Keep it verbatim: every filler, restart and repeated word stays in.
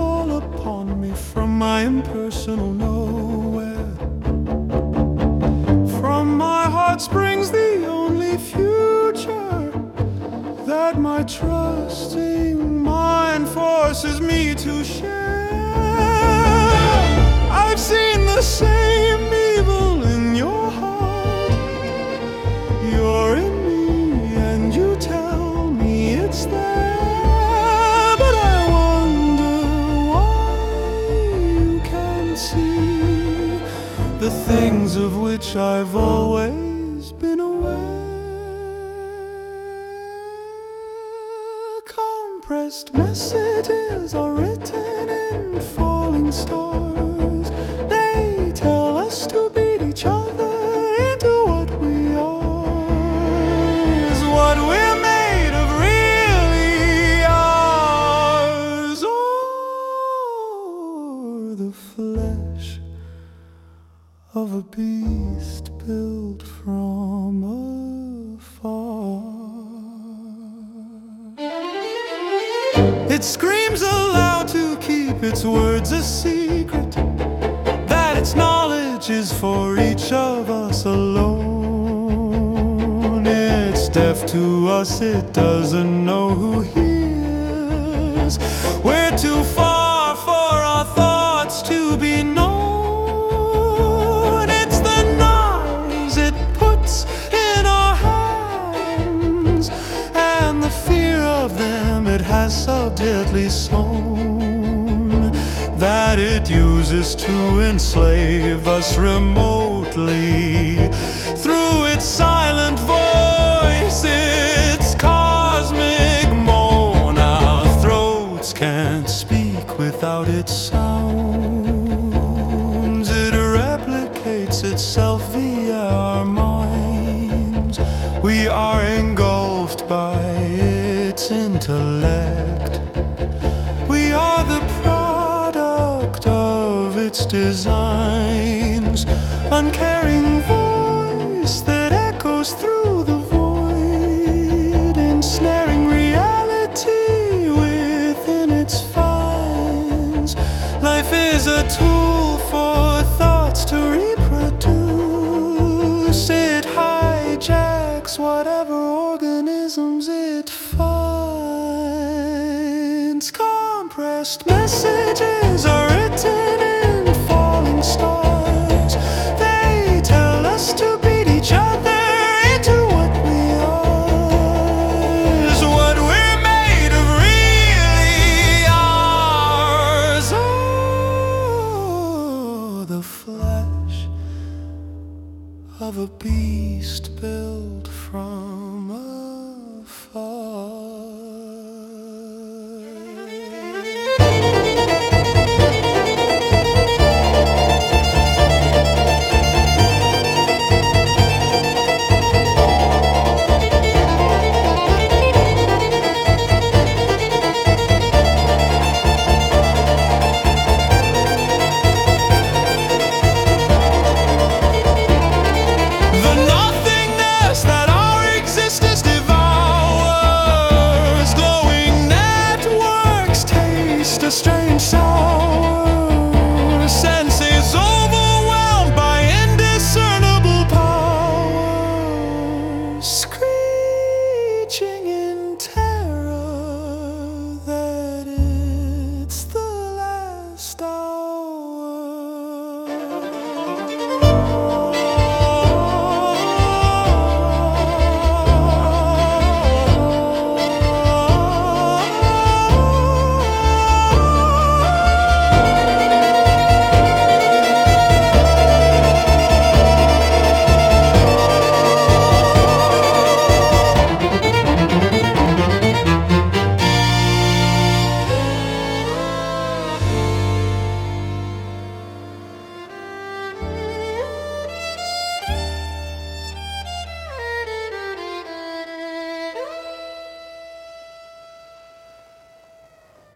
fall upon me from my impersonal nowhere. From my heart springs the only future that my trusting mind forces me to share. I've seen the same evil in your heart. You're in me and you tell me it's there, but I wonder why you can't see the things of which I've always been aware. Compressed messages are written in falling stars. They tell us to beat each other into what we are. Is what we're made of really ours, or the flesh of a beast built from afar? It screams aloud to keep its words a secret, that its knowledge is for each of us alone. It's deaf to us, it doesn't know who hears. We're too far for our thoughts to be known. It's the knives it puts in our hands, and the fear of them it has so deadly sown, that it uses to enslave us remotely. Through its silent voice, its cosmic moan, our throats can't speak without its sounds. It replicates itself via our minds. We are engulfed by its intellect. We are the product of its designs, uncaring voice that echoes through the void, ensnaring reality within its fines. Life is a tool for thoughts to reproduce. It hijacks whatever organisms it finds. Compressed messages are written in falling stars. They tell us to beat each other into what we are. Is what we're made of really ours? Oh, the flesh of a beast built from afar. A strange sound.